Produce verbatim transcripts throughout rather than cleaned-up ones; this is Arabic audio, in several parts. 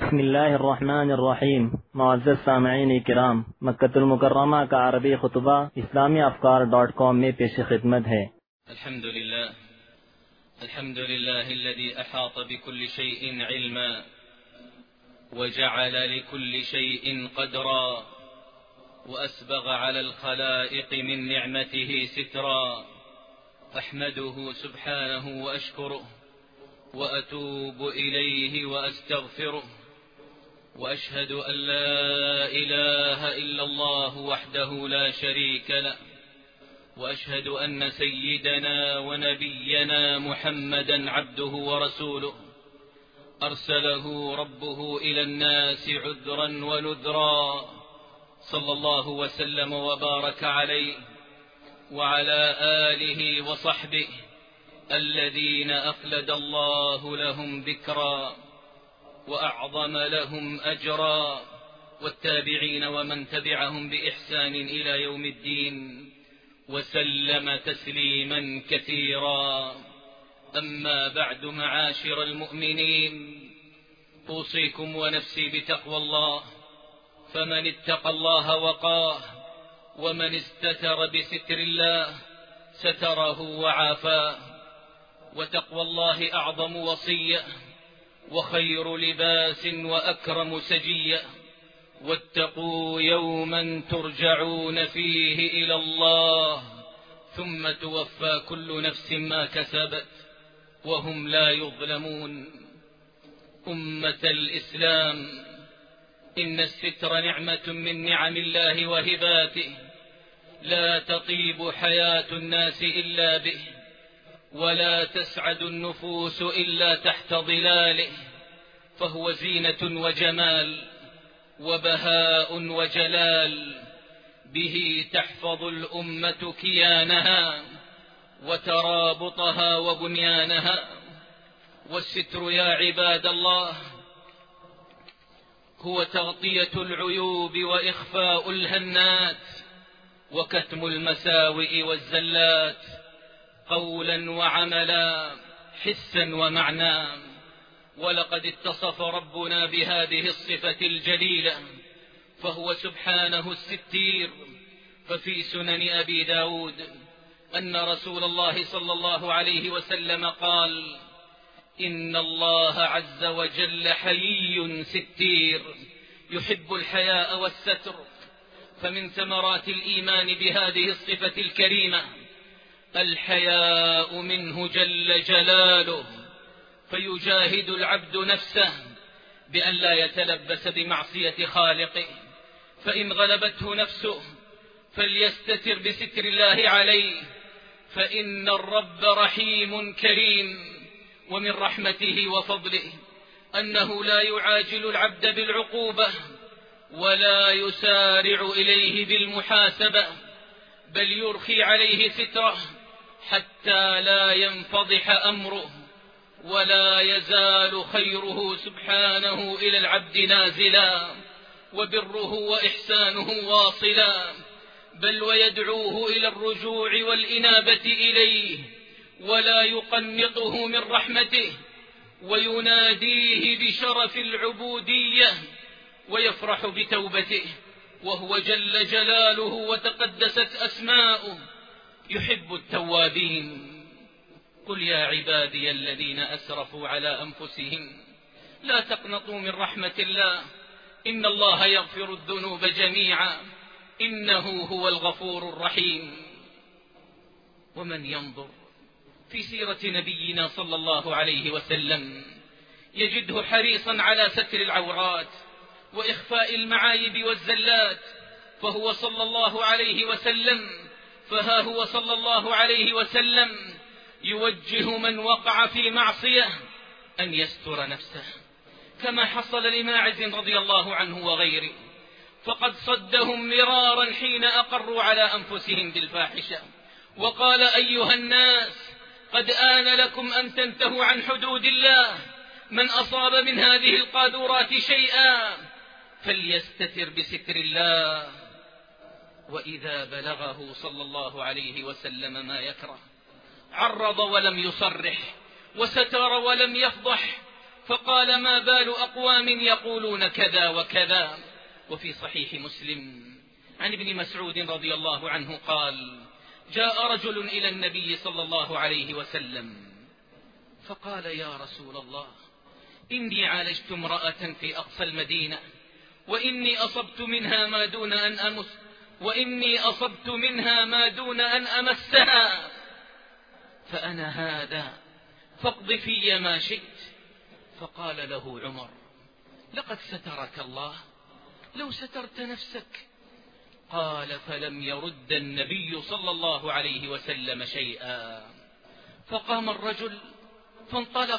بسم الله الرحمن الرحیم. معزز سامعین کرام، مکہ المکرمہ کا عربی خطبہ اسلامی افکار ڈاٹ کام میں پیش خدمت ہے. الحمد لله الحمد لله الذي أحاط بكل شيء علما وجعل لكل شيء قدرا وأسبغ على الخلائق من نعمته سترا. أحمده سبحانه وأشكره وأتوب إليه وأستغفره، وأشهد أن لا إله إلا الله وحده لا شريك له، وأشهد أن سيدنا ونبينا محمدا عبده ورسوله أرسله ربه إلى الناس عذرا ونذرا، صلى الله وسلم وبارك عليه وعلى آله وصحبه الذين أخلد الله لهم ذكرا وأعظم لهم أجرا، والتابعين ومن تبعهم بإحسان إلى يوم الدين، وسلم تسليما كثيرا. أما بعد، معاشر المؤمنين، أوصيكم ونفسي بتقوى الله، فمن اتقى الله وقاه، ومن استتر بستر الله ستره وعافاه. وتقوى الله أعظم وصية وخير لباس وأكرم سجية، واتقوا يوما ترجعون فيه إلى الله ثم توفى كل نفس ما كسبت وهم لا يظلمون. أمة الإسلام، إن الستر نعمة من نعم الله وهباته، لا تطيب حياة الناس إلا به، ولا تسعد النفوس إلا تحت ظلاله، فهو زينة وجمال وبهاء وجلال، به تحفظ الأمة كيانها وترابطها وبنيانها. والستر يا عباد الله هو تغطية العيوب وإخفاء الهنات وكتم المساوئ والزلات، قولا وعملا، حسا ومعنى. ولقد اتصف ربنا بهذه الصفة الجليلة، فهو سبحانه الستير. ففي سنن أبي داود أن رسول الله صلى الله عليه وسلم قال: إن الله عز وجل حيي ستير يحب الحياء والستر. فمن ثمرات الإيمان بهذه الصفة الكريمة الحياء منه جل جلاله، فيجاهد العبد نفسه بأن لا يتلبس بمعصية خالقه، فإن غلبته نفسه فليستتر بستر الله عليه، فإن الرب رحيم كريم. ومن رحمته وفضله أنه لا يعاجل العبد بالعقوبة ولا يسارع إليه بالمحاسبة، بل يرخي عليه ستره حتى لا ينفضح أمره، ولا يزال خيره سبحانه إلى العبد نازلا، وبره وإحسانه واصلا، بل ويدعوه إلى الرجوع والإنابة إليه، ولا يقنطه من رحمته، ويناديه بشرف العبودية، ويفرح بتوبته، وهو جل جلاله وتقدست أسماؤه يحب التوابين. قل يا عبادي الذين أسرفوا على أنفسهم لا تقنطوا من رحمة الله، إن الله يغفر الذنوب جميعا إنه هو الغفور الرحيم. ومن ينظر في سيرة نبينا صلى الله عليه وسلم يجده حريصا على ستر العورات وإخفاء المعايب والزلات، فهو صلى الله عليه وسلم فها هو صلى الله عليه وسلم يوجه من وقع في معصية أن يستر نفسه، كما حصل لماعز رضي الله عنه وغيره، فقد صدهم مرارا حين أقروا على أنفسهم بالفاحشة، وقال: أيها الناس، قد آن لكم أن تنتهوا عن حدود الله، من أصاب من هذه القاذورات شيئا فليستتر بستر الله. وإذا بلغه صلى الله عليه وسلم ما يكره عرض ولم يصرح، وستر ولم يفضح، فقال: ما بال أقوام يقولون كذا وكذا. وفي صحيح مسلم عن ابن مسعود رضي الله عنه قال: جاء رجل إلى النبي صلى الله عليه وسلم فقال: يا رسول الله، إني عالجت امرأة في أقصى المدينة، وإني أصبت منها ما دون أن أمس وإني أصبت منها ما دون أن أمسها، فأنا هذا فاقض في ما شئت. فقال له عمر: لقد سترك الله، لو سترت نفسك. قال: فلم يرد النبي صلى الله عليه وسلم شيئا. فقام الرجل فانطلق،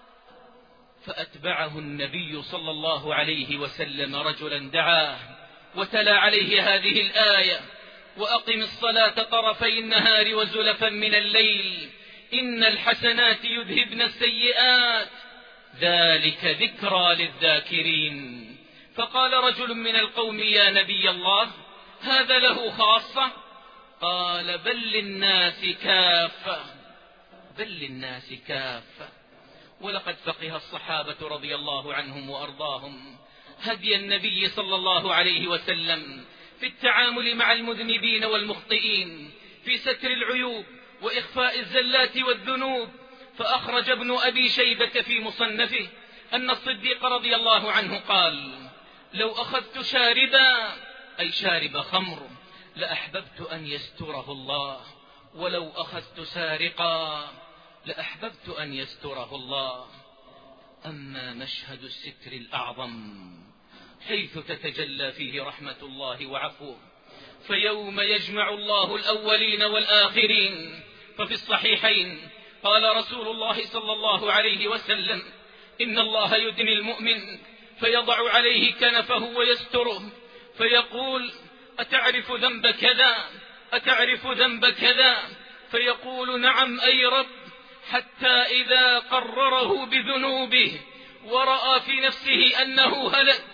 فأتبعه النبي صلى الله عليه وسلم رجلا دعاه وتلا عليه هذه الآية: وأقم الصلاة طرفي النهار وزلفا من الليل إن الحسنات يذهبن السيئات ذلك ذكرى للذاكرين. فقال رجل من القوم: يا نبي الله، هذا له خاصة؟ قال: بل للناس كافة، بل للناس كافة. ولقد فقه الصحابة رضي الله عنهم وأرضاهم هدي النبي صلى الله عليه وسلم في التعامل مع المذنبين والمخطئين، في ستر العيوب وإخفاء الزلات والذنوب. فأخرج ابن أبي شيبة في مصنفه أن الصديق رضي الله عنه قال: لو أخذت شاربا، أي شارب خمر، لأحببت أن يستره الله، ولو أخذت سارقا لأحببت أن يستره الله. أما مشهد الستر الأعظم حيث تتجلى فيه رحمة الله وعفوه، فيوم يجمع الله الأولين والآخرين. ففي الصحيحين قال رسول الله صلى الله عليه وسلم: إن الله يدني المؤمن فيضع عليه كنفه ويستره، فيقول: أتعرف ذنب كذا؟ أتعرف ذنب كذا؟ فيقول: نعم أي رب. حتى إذا قرره بذنوبه ورأى في نفسه أنه هلك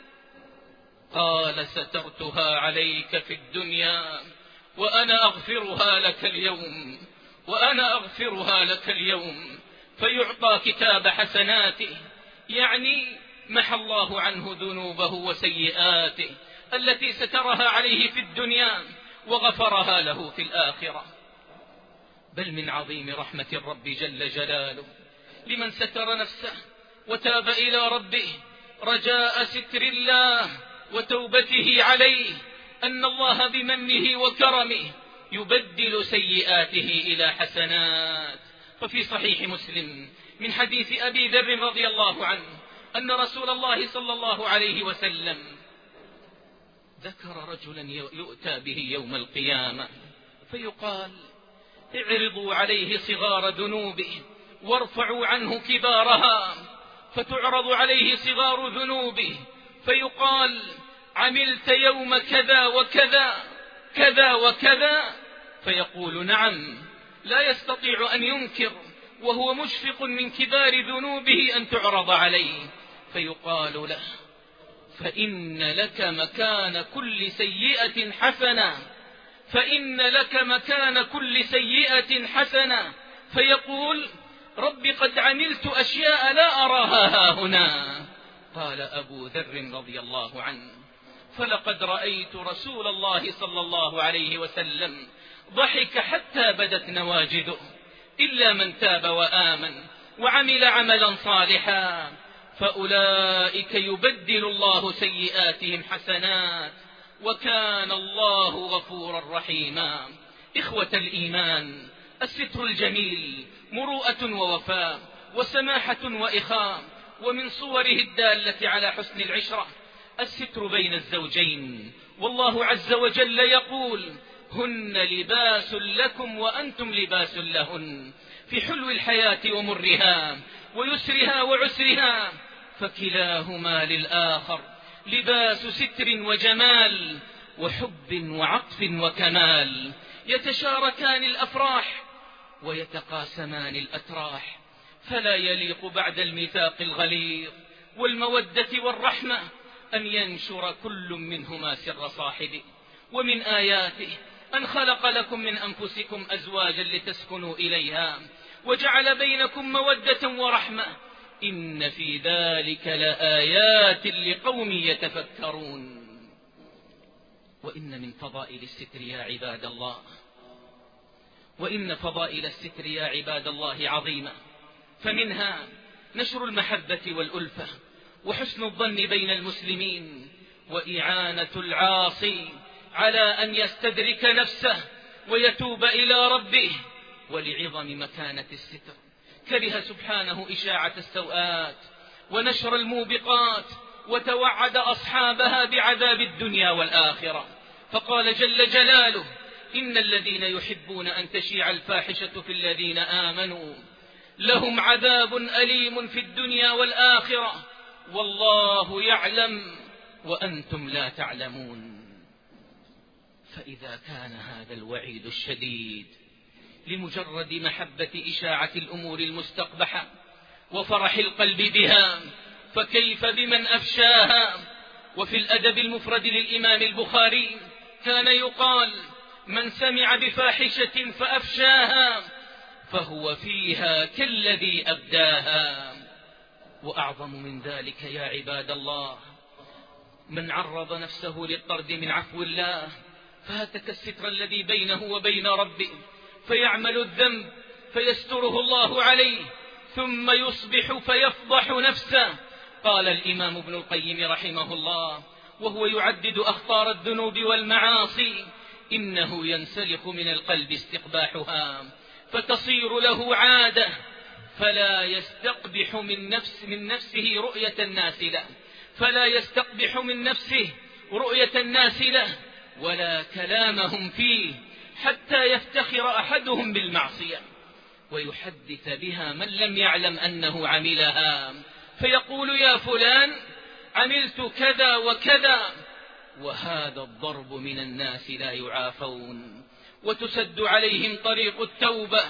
قال: سترتها عليك في الدنيا وأنا أغفرها لك اليوم، وأنا أغفرها لك اليوم. فيعطى كتاب حسناته، يعني محى الله عنه ذنوبه وسيئاته التي سترها عليه في الدنيا وغفرها له في الآخرة. بل من عظيم رحمة الرب جل جلاله لمن ستر نفسه وتاب إلى ربه رجاء ستر الله وتوبته عليه أن الله بمنه وكرمه يبدل سيئاته إلى حسنات. ففي صحيح مسلم من حديث أبي ذر رضي الله عنه أن رسول الله صلى الله عليه وسلم ذكر رجلا يؤتى به يوم القيامة فيقال: اعرضوا عليه صغار ذنوبه وارفعوا عنه كبارها. فتعرض عليه صغار ذنوبه فيقال: عملت يوم كذا وكذا كذا وكذا؟ فيقول: نعم. لا يستطيع أن ينكر وهو مشفق من كبار ذنوبه أن تعرض عليه. فيقال له: فإن لك مكان كل سيئة حسنة، فإن لك مكان كل سيئة حسنة. فيقول: رب قد عملت أشياء لا أراها هنا. قال أبو ذر رضي الله عنه: فلقد رأيت رسول الله صلى الله عليه وسلم ضحك حتى بدت نواجذه، إلا من تاب وآمن وعمل عملا صالحا فأولئك يبدل الله سيئاتهم حسنات وكان الله غفورا رحيما. إخوة الإيمان، الستر الجميل مروءة ووفاء وسماحة وإخاء، ومن صوره الدالة على حسن العشرة الستر بين الزوجين. والله عز وجل يقول: هن لباس لكم وأنتم لباس لهن، في حلو الحياة ومرها ويسرها وعسرها، فكلاهما للآخر لباس ستر وجمال وحب وعطف وكمال. يتشاركان الأفراح ويتقاسمان الأتراح، فلا يليق بعد الميثاق الغليظ والمودة والرحمة أن ينشر كل منهما سر صاحبه. ومن آياته أن خلق لكم من أنفسكم أزواجا لتسكنوا إليها وجعل بينكم مودة ورحمة إن في ذلك لآيات لقوم يتفكرون. وإن من فضائل الستر يا عباد الله، وإن فضائل الستر يا عباد الله عظيمة، فمنها نشر المحبة والألفة وحسن الظن بين المسلمين، وإعانة العاصي على أن يستدرك نفسه ويتوب إلى ربه. ولعظم مكانة الستر كره سبحانه إشاعة السوءات ونشر الموبقات، وتوعد أصحابها بعذاب الدنيا والآخرة، فقال جل جلاله: إن الذين يحبون أن تشيع الفاحشة في الذين آمنوا لهم عذاب أليم في الدنيا والآخرة والله يعلم وأنتم لا تعلمون. فإذا كان هذا الوعيد الشديد لمجرد محبة إشاعة الأمور المستقبحة وفرح القلب بها، فكيف بمن أفشاها؟ وفي الأدب المفرد للإمام البخاري كان يقال: من سمع بفاحشة فأفشاها فهو فيها كالذي أبداها. وأعظم من ذلك يا عباد الله من عرض نفسه للطرد من عفو الله، فهتك الستر الذي بينه وبين ربه، فيعمل الذنب فيستره الله عليه، ثم يصبح فيفضح نفسه. قال الإمام ابن القيم رحمه الله وهو يعدد أخطار الذنوب والمعاصي: إنه ينسلخ من القلب استقباحها فتصير له عادة، فلا يستقبح من نفس من نفسه رؤية الناس له فلا يستقبح من نفسه رؤية الناس له ولا كلامهم فيه، حتى يفتخر أحدهم بالمعصية ويحدث بها من لم يعلم أنه عملها، فيقول: يا فلان عملت كذا وكذا. وهذا الضرب من الناس لا يعافون، وتسد عليهم طريق التوبة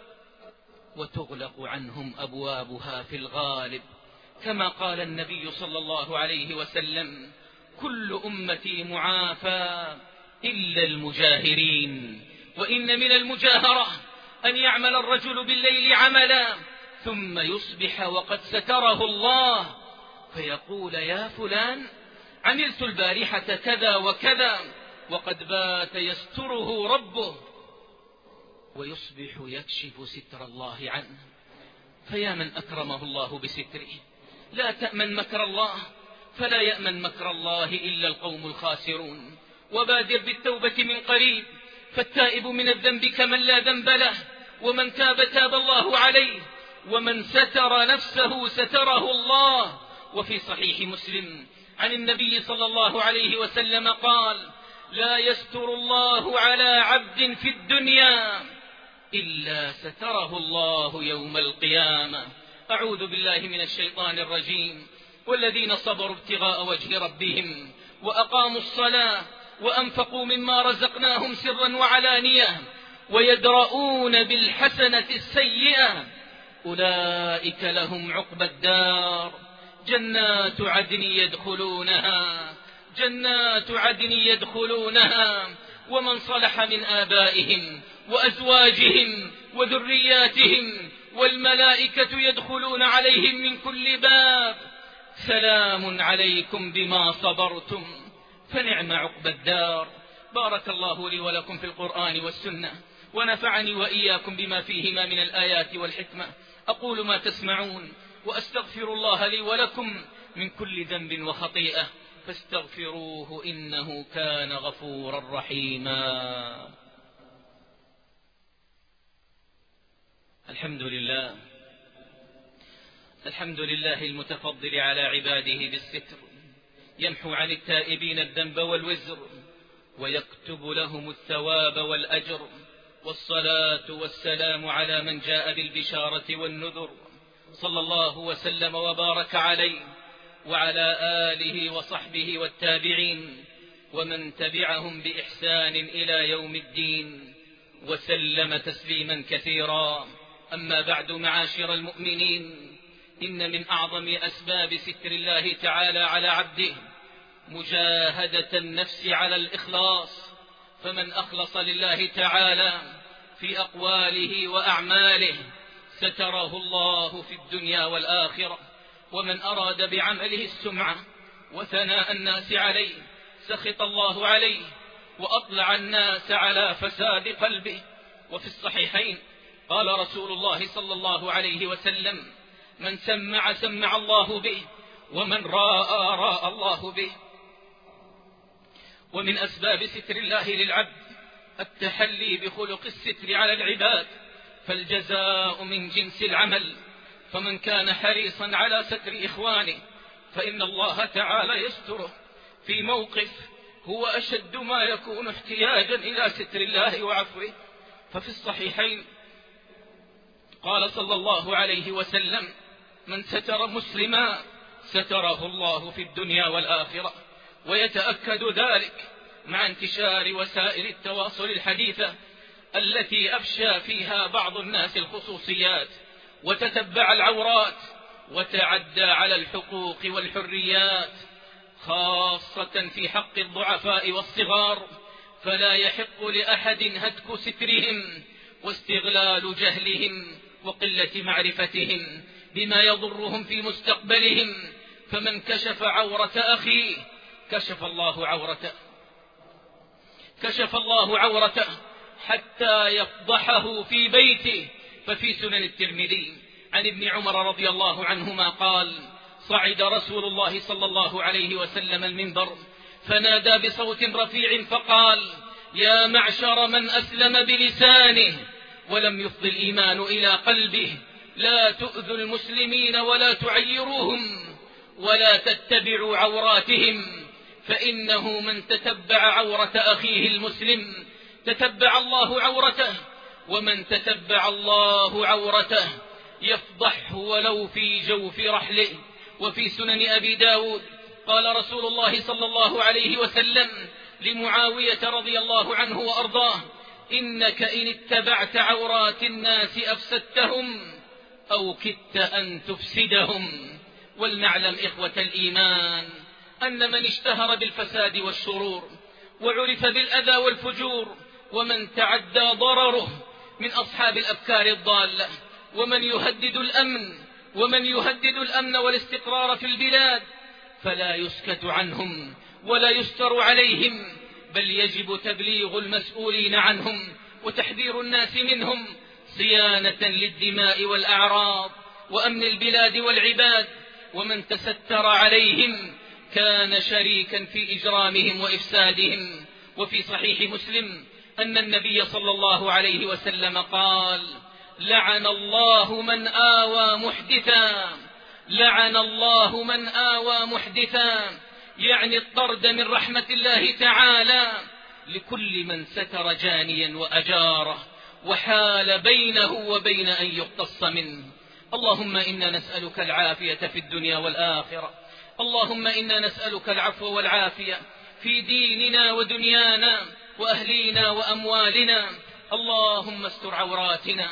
وتغلق عنهم أبوابها في الغالب، كما قال النبي صلى الله عليه وسلم: كل أمتي معافى إلا المجاهرين. وإن من المجاهرة أن يعمل الرجل بالليل عملا ثم يصبح وقد ستره الله، فيقول: يا فلان عملت البارحة كذا وكذا، وقد بات يستره ربه، ويصبح يكشف ستر الله عنه. فيا من أكرمه الله بستره لا تأمن مكر الله، فلا يأمن مكر الله إلا القوم الخاسرون. وبادر بالتوبة من قريب، فالتائب من الذنب كمن لا ذنب له، ومن تاب تاب الله عليه، ومن ستر نفسه ستره الله. وفي صحيح مسلم عن النبي صلى الله عليه وسلم قال: لا يستر الله على عبد في الدنيا إلا ستره الله يوم القيامة. أعوذ بالله من الشيطان الرجيم. والذين صبروا ابتغاء وجه ربهم وأقاموا الصلاة وأنفقوا مما رزقناهم سرا وعلانية ويدرؤون بالحسنة السيئة أولئك لهم عقبى الدار جنات عدن يدخلونها جنات عدن يدخلونها ومن صلح من آبائهم وأزواجهم وذرياتهم والملائكة يدخلون عليهم من كل باب سلام عليكم بما صبرتم فنعم عقبى الدار. بارك الله لي ولكم في القرآن والسنة، ونفعني وإياكم بما فيهما من الآيات والحكمة. أقول ما تسمعون وأستغفر الله لي ولكم من كل ذنب وخطيئة فاستغفروه إنه كان غفورا رحيما. الحمد لله الحمد لله المتفضل على عباده بالستر، يمحو عن التائبين الذنب والوزر ويكتب لهم الثواب والأجر، والصلاة والسلام على من جاء بالبشارة والنذر، صلى الله وسلم وبارك عليه وعلى آله وصحبه والتابعين ومن تبعهم بإحسان إلى يوم الدين وسلم تسليما كثيرا. أما بعد، معاشر المؤمنين، إن من أعظم أسباب ستر الله تعالى على عبده مجاهدة النفس على الإخلاص، فمن أخلص لله تعالى في أقواله وأعماله ستره الله في الدنيا والآخرة، ومن أراد بعمله السمعة وثناء الناس عليه سخط الله عليه وأطلع الناس على فساد قلبه. وفي الصحيحين قال رسول الله صلى الله عليه وسلم: من سمع سمع الله به، ومن راى راى الله به. ومن أسباب ستر الله للعبد التحلي بخلق الستر على العباد، فالجزاء من جنس العمل، فمن كان حريصا على ستر إخوانه فإن الله تعالى يستره في موقف هو أشد ما يكون احتياجا إلى ستر الله وعفوه. ففي الصحيحين قال صلى الله عليه وسلم: من ستر مسلما ستره الله في الدنيا والآخرة. ويتأكد ذلك مع انتشار وسائل التواصل الحديثة التي أفشى فيها بعض الناس الخصوصيات وتتبع العورات وتعدى على الحقوق والحريات، خاصة في حق الضعفاء والصغار، فلا يحق لأحد هتك سترهم واستغلال جهلهم وقلة معرفتهم بما يضرهم في مستقبلهم. فمن كشف عورة أخيه كشف الله عورته كشف الله عورته حتى يفضحه في بيته. ففي سنن الترمذي عن ابن عمر رضي الله عنهما قال: صعد رسول الله صلى الله عليه وسلم المنبر فنادى بصوت رفيع فقال: يا معشر من أسلم بلسانه ولم يفض الإيمان إلى قلبه، لا تؤذوا المسلمين ولا تعيروهم ولا تتبعوا عوراتهم، فإنه من تتبع عورة أخيه المسلم تتبع الله عورته، ومن تتبع الله عورته يفضحه ولو في جوف رحله. وفي سنن أبي داود قال رسول الله صلى الله عليه وسلم لمعاوية رضي الله عنه وأرضاه: إنك إن اتبعت عورات الناس أفسدتهم أو كدت أن تفسدهم. ولنعلم إخوة الإيمان أن من اشتهر بالفساد والشرور وعرف بالأذى والفجور ومن تعدى ضرره من أصحاب الأفكار الضالة ومن يهدد الأمن ومن يهدد الأمن والاستقرار في البلاد فلا يسكت عنهم ولا يستر عليهم، بل يجب تبليغ المسؤولين عنهم وتحذير الناس منهم صيانة للدماء والأعراض وأمن البلاد والعباد. ومن تستر عليهم كان شريكا في إجرامهم وإفسادهم. وفي صحيح مسلم أن النبي صلى الله عليه وسلم قال: لعن الله من آوى محدثا لعن الله من آوى محدثا، يعني الطرد من رحمة الله تعالى لكل من ستر جانيا وأجاره وحال بينه وبين أن يقتص منه. اللهم إنا نسألك العافية في الدنيا والآخرة، اللهم إنا نسألك العفو والعافية في ديننا ودنيانا وأهلينا وأموالنا. اللهم استر عوراتنا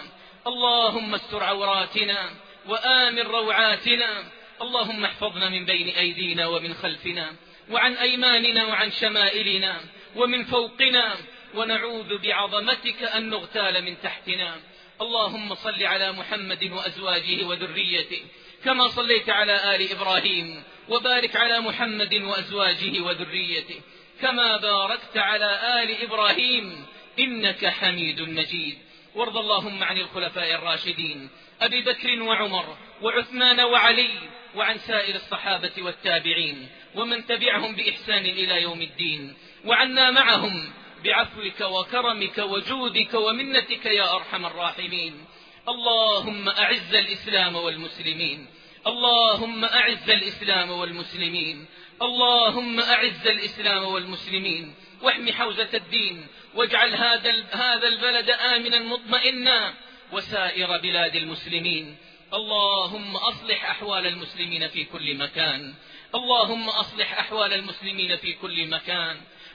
اللهم استر عوراتنا وآمن روعاتنا. اللهم احفظنا من بين أيدينا ومن خلفنا وعن أيماننا وعن شمائلنا ومن فوقنا، ونعوذ بعظمتك أن نغتال من تحتنا. اللهم صل على محمد وأزواجه وذريته كما صليت على آل إبراهيم، وبارك على محمد وأزواجه وذريته كما باركت على آل إبراهيم إنك حميد مجيد. وارض اللهم عن الخلفاء الراشدين أبي بكر وعمر وعثمان وعلي، وعن سائر الصحابة والتابعين ومن تبعهم بإحسان إلى يوم الدين، وعنا معهم بعفوك وكرمك وجودك ومنتك يا أرحم الراحمين. اللهم أعز الإسلام والمسلمين اللهم أعز الإسلام والمسلمين اللهم أعز الإسلام والمسلمين واحم حوزة الدين، واجعل هذا هذا البلد آمنا مطمئنا وسائر بلاد المسلمين. اللهم أصلح أحوال المسلمين في كل مكان اللهم أصلح أحوال المسلمين في كل مكان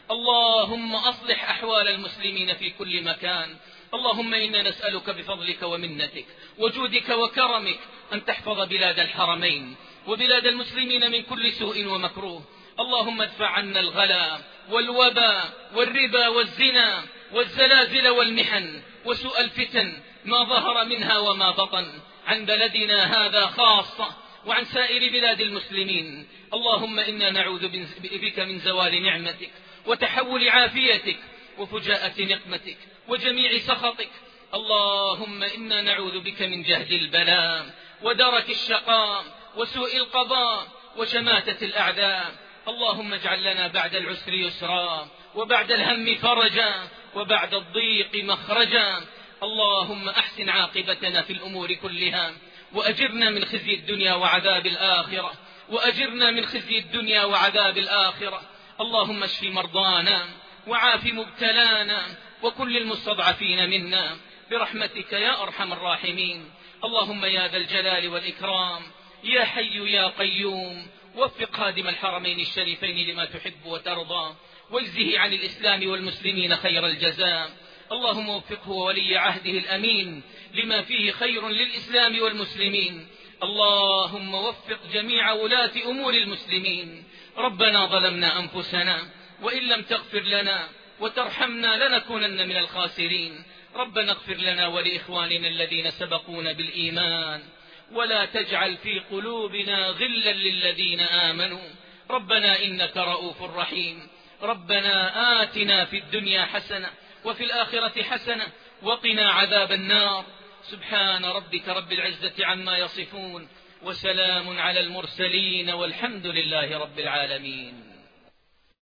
اللهم أصلح أحوال المسلمين في كل مكان. اللهم إنا نسألك بفضلك ومنتك وجودك وكرمك أن تحفظ بلاد الحرمين وبلاد المسلمين من كل سوء ومكروه. اللهم ادفع عنا الغلا والوبا والربا والزنا والزلازل والمحن وسوء الفتن ما ظهر منها وما بطن، عن بلدنا هذا خاصة وعن سائر بلاد المسلمين. اللهم إنا نعوذ بك من زوال نعمتك وتحول عافيتك وفجاءة نقمتك وجميع سخطك. اللهم إنا نعوذ بك من جهد البلاء ودرك الشقاء وسوء القضاء وشماتة الأعداء. اللهم اجعل لنا بعد العسر يسرا وبعد الهم فرجا وبعد الضيق مخرجا. اللهم أحسن عاقبتنا في الأمور كلها وأجرنا من خزي الدنيا وعذاب الآخرة وأجرنا من خزي الدنيا وعذاب الآخرة. اللهم اشف مرضانا وعاف مبتلانا وكل المستضعفين منا برحمتك يا أرحم الراحمين. اللهم يا ذا الجلال والإكرام يا حي يا قيوم وفق خادم الحرمين الشريفين لما تحب وترضى واجزه عن الإسلام والمسلمين خير الجزاء. اللهم وفقه وولي عهده الأمين لما فيه خير للإسلام والمسلمين. اللهم وفق جميع ولاة أمور المسلمين. ربنا ظلمنا أنفسنا وإن لم تغفر لنا وترحمنا لنكونن من الخاسرين. ربنا اغفر لنا ولإخواننا الذين سبقونا بالإيمان ولا تجعل في قلوبنا غلا للذين آمنوا. ربنا إنك رؤوف رحيم. ربنا آتنا في الدنيا حسنة وفي الآخرة حسنة وقنا عذاب النار. سبحان ربك رب العزة عما يصفون وسلام على المرسلين والحمد لله رب العالمين.